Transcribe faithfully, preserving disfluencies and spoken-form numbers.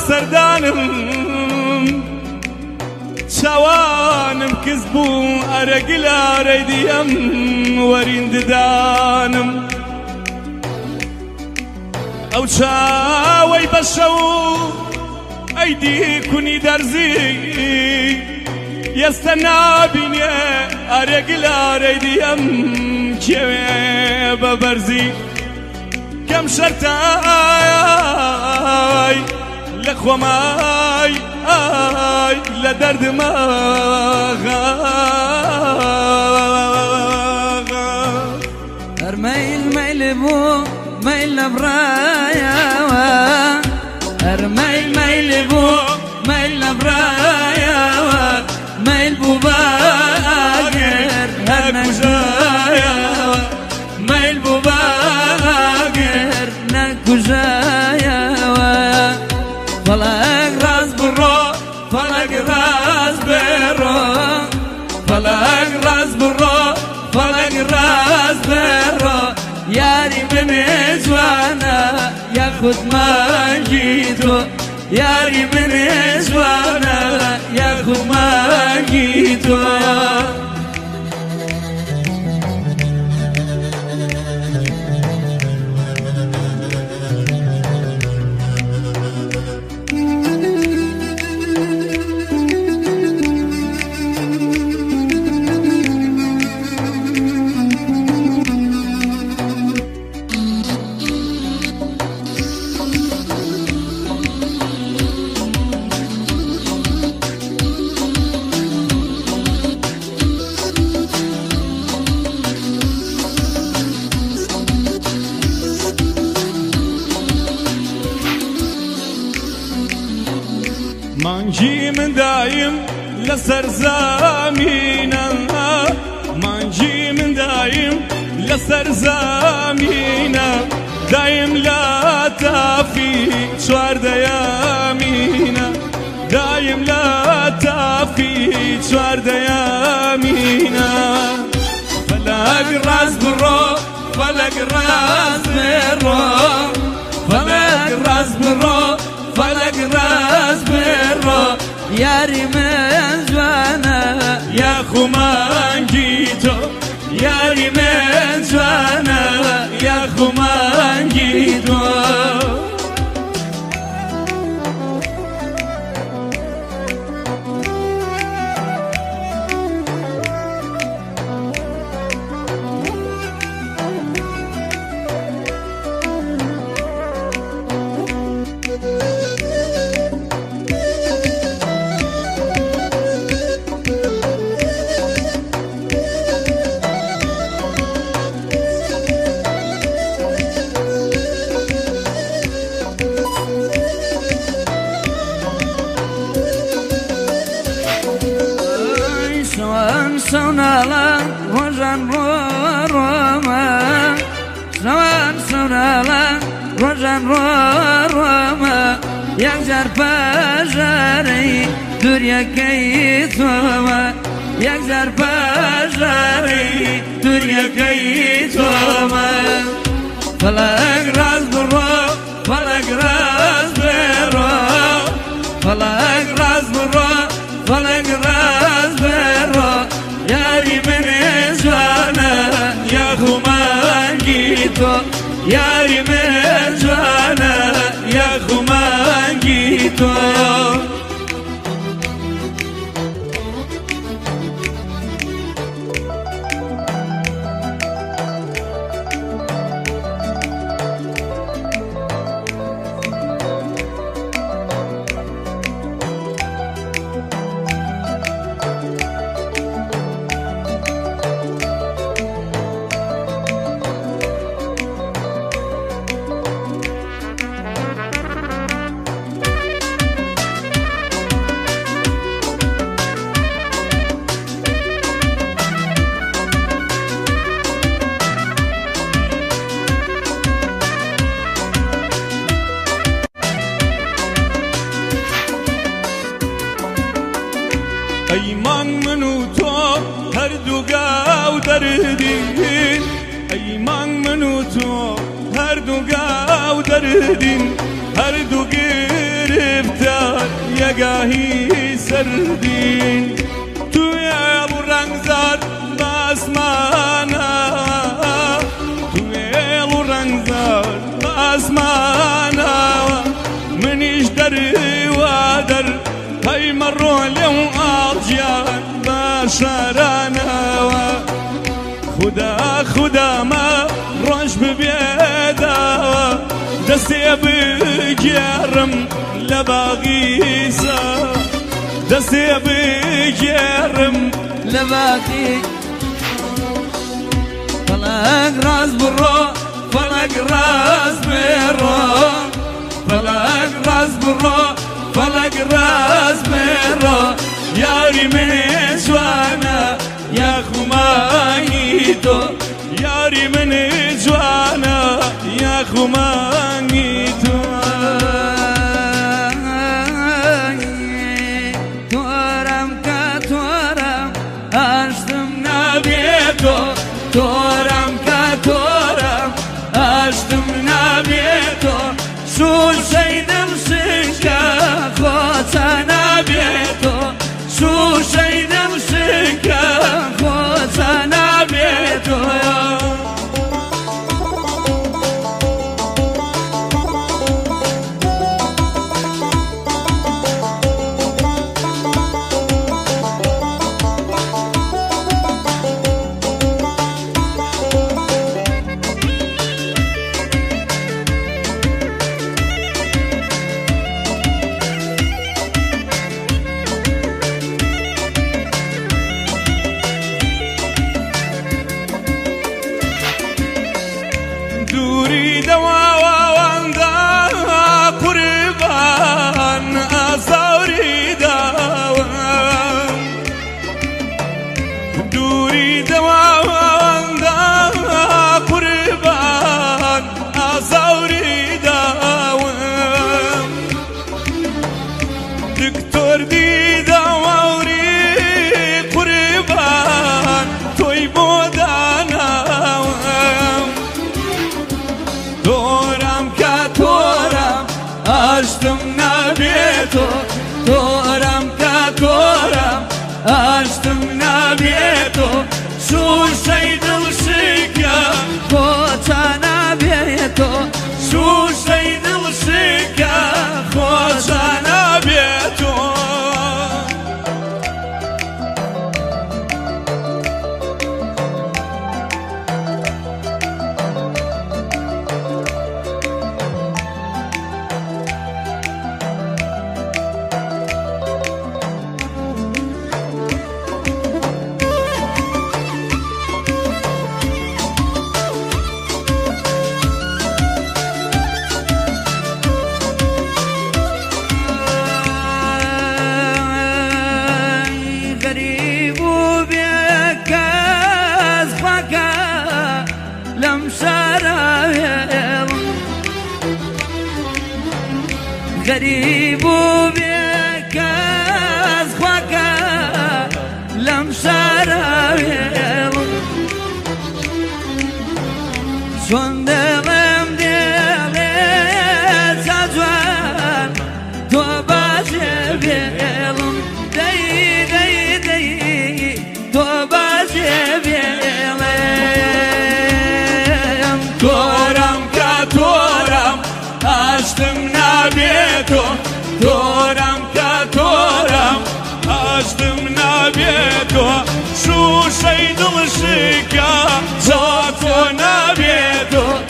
سەردانم چاوانم کەس بوو ئەرەگلارەی دیەم وەرین ددانم ئەو چاوەی بەشە و ئەیدی کونی دەرزی ئێستا نابینێ ئەرەگلارەی دیەم کێوێ بە بەرزی کەم شەرتای لە خۆمای ئای لە دەردمە هەر مەیل مەیل بوو مەیل لە بڕایەوە هەر مەیل مەیل بوو مەیل لە بڕایەوە مەیل بوو بە ئاگر هەر نەکوژایەوە مەیل بوو بە ئاگر نەکوژایەوە فەڵەک ڕاست بڕۆ فەڵەک ڕاست بێڕۆ فەڵەک ڕاست بڕۆ فەڵەک ڕاست بێڕۆ یاری منێ جوانە یاخود مانگی تۆ یاری منێ جوانە یاخود مانگی تۆ مانگی من دایم لەسەر زەمینە مانگی من دایم لەسەر زەمینە دایم لە تافی چواردەیەمینە دایم لە تافی چواردەیەمینە فەلەک ڕاست بڕۆ فەلەک ڕاست بێڕۆ فەلەک ڕاست بڕۆ فەلەک ڕاست بێڕۆ یاری من جوانە یاخو مانگی تۆ یاری من جوانە یاخو مانگی تۆ سونالا ڕۆژان بۆ ڕۆمە شەوان سونالا ڕۆژان ڕۆ ڕۆمە یەکجار پەژارەی دووریەکەی تۆمە یەکجار پەژارەی دووریەکەی تۆمە فەلەک ڕاست بڕۆ فەلەک ڕاست بێڕۆ فەلەک ڕاست بڕۆ فەلەک ڕاست بێڕۆ یاری منێ جوانە یاخو مانگی تۆ یاری منێ جوانە یاخو مانگی تۆ ئەیمان من و تۆ هەردوو گاو دەردین ئەیمان من و تۆ هەردوو گاو دەردین هەردوو گرفتە دەرگاهی سەردین توێ ڕەنگزار باسمانە توێ ڕەنگزار باسمانەوە منیش دەروا دەر هەیمەڕۆ لەو ئاڵجیان بە شارانەوە خدا خودامە ڕۆژ ببێداوە دەستێ بگێڕم لە باغیسە دەستێ بگێڕم لە باغی فەڵەک ڕاست بڕۆ فەڵەک ڕاست بێڕۆ فەڵەک ڕاست بڕۆ فەڵەک ڕاست بێڕۆ یاری منێ جوانە یا خومانی تۆ یاری منێ جوانە یا خومانی تۆ تۆرەم کە تۆرەم هەشتم نابێتۆ تۆرەم کە تۆرەم هەشتم نابێتۆ شوشەی دڵ شکە خۆچە نابێتۆ شوشەی دڵ شکە خۆچە نابێتۆ دووری دەواوەوەندا قوربان ئازاوری داوە دووری دەواوەوەندا قوربان ئازاوری داوە دکتۆر دیدەوەوری قوربان تۆی بۆ داناوە تۆرەم کە تۆرەم هەشتم نابێتۆ تۆرەم کە تۆرەم هەشتم نابێتۆ شوشەی دڵ شکە خۆچە نابێتۆ شوشەی دڵ شکە خۆچە نابێتۆ غريب وبيك أزخوك لم شراويل شون دلم دلي زجوان تو باجبيلم دي دي دي تو باجبيلم تۆرەم کە تۆرەم هەشتم نابێتۆ تۆرەم کە تۆرەم هەشتم نابێتۆ شوشەی دڵ شکە جا تۆ نابێتۆ